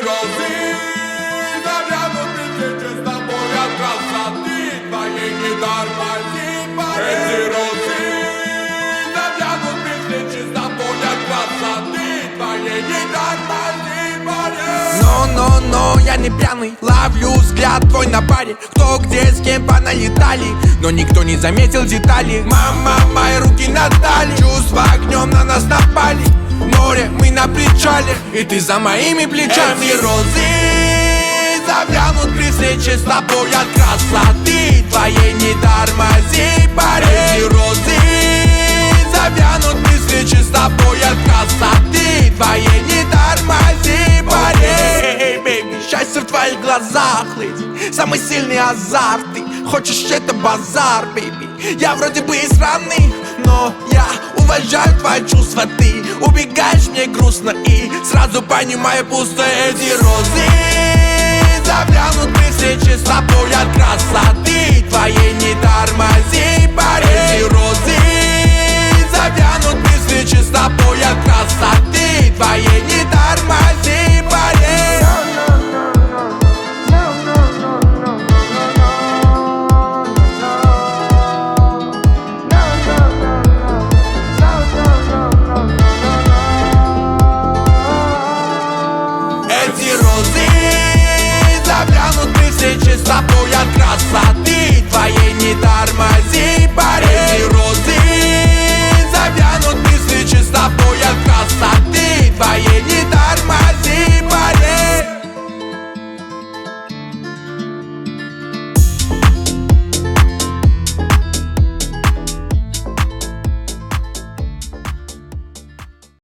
розы завянут тысячи с тобой от красоты твоей не тормози, парень. Эти розы завянут тысячи с тобой от красоты твоей не тормози, парень. Но, я не пьяный, ловлю взгляд твой на паре. Кто где с кем поналетали, но никто не заметил детали. Мама, мои руки надали, чувства огнем на нас напали. Море, мы на причале, и ты за моими плечами. Эти розы завянут при встрече с тобой от красоты твоей не тормози, парень. Эти розы завянут при встрече с тобой от красоты твоей не тормози, парень. Эй, бэйби, счастье в твоих глазах, леди, самый сильный азарт. Ты хочешь это базар, бэйби. Я вроде бы и странный, но я уважаю твои чувства. Ты убегаешь, мне грустно, и сразу понимаю пусто. Эти розы завянут при встрече с тобой от красоты твоей не тормози, парень. Эти розы завянут при встрече с тобой от красоты твоей не